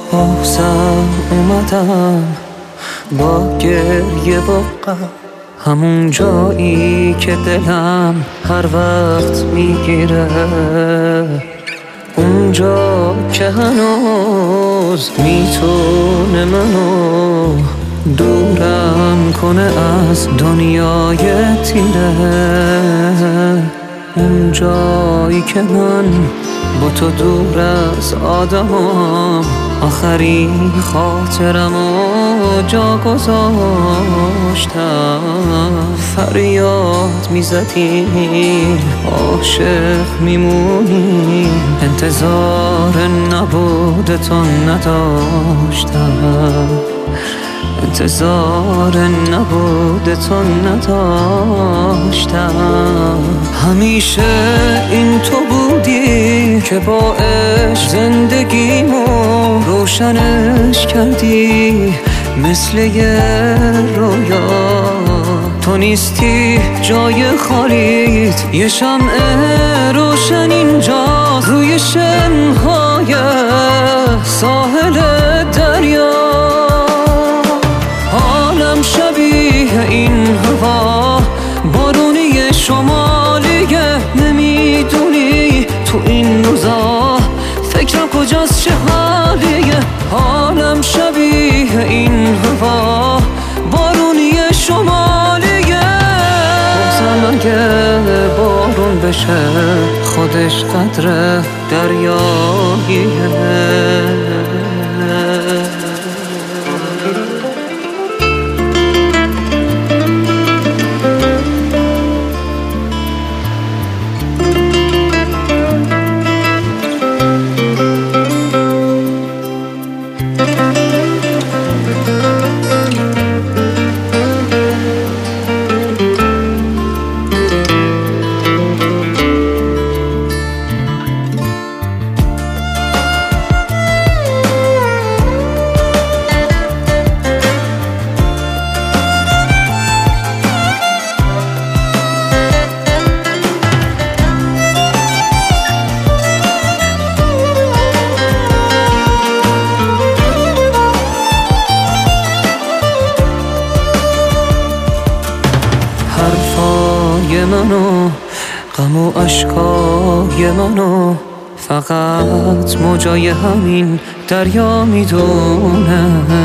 بازم اومدم با گریه و غم، همون جایی که دلم هر وقت میگیره، اونجا که هنوز میتونه منو دورم کنه از دنیای تیره، اون جایی که من با تو دور از آدمام آخرین خاطرمو جا گذاشتم. فریاد میزدیم عاشق میمونیم، انتظار نبودتون نداشتم، انتظار نبودتون نداشتم. همیشه این تو بودی که با عشق زندگیمو روشنش کردی مثل یه رویا. تو نیستی جای خالیت، یه شمع روشن اینجا روی شنهای ساحل دریا. حالم شبیه این هوا بارونی شمالیه، نمیدونی تو این روزا فکرم کجاست چه حالیه. حالم شبیه این هوا بارونی شمالیه. بازم اگه بارون بشه خودش قدر دریاییه. حرفای منو، غم و اشکای منو فقط موجای همین دریا میدونه.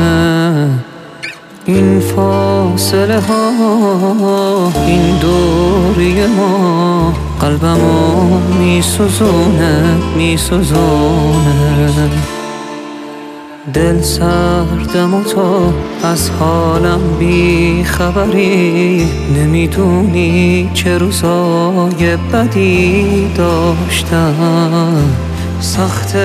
این فاصله ها، این دوری ما قلبمو میسوزونه، میسوزونه. دل سردم و تو از حالم بی خبری، نمیدونی چه روزای بدی داشتم. سخت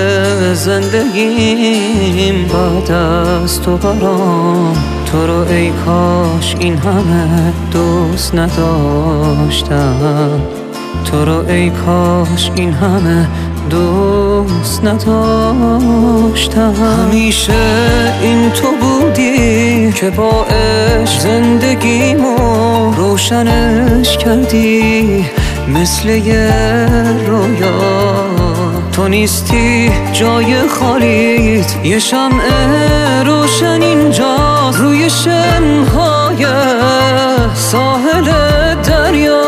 زندگیم بعد از تو برام، تو رو ای کاش این همه دوست نداشتم، تو رو ای کاش این همه دوست نداشتم. همیشه این تو بودی که با عشق زندگیمو روشنش کردی مثل یه رویا. تو نیستی جای خالیت، یه شمع روشن اینجا روی شنهای ساحل دریا.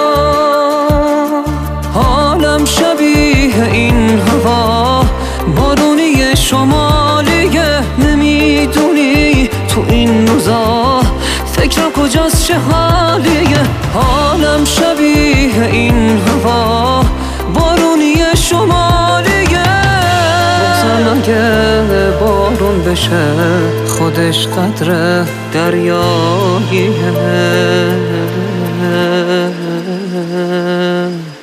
حالم شبیه این هوا بارونی شمالیه، نمیدونی تو این روزا فکرم کجاست چه حالیه. حالم شبیه این هوا بارونی شمالیه. بازم اگه بارون بشه خودش قدر دریاییه.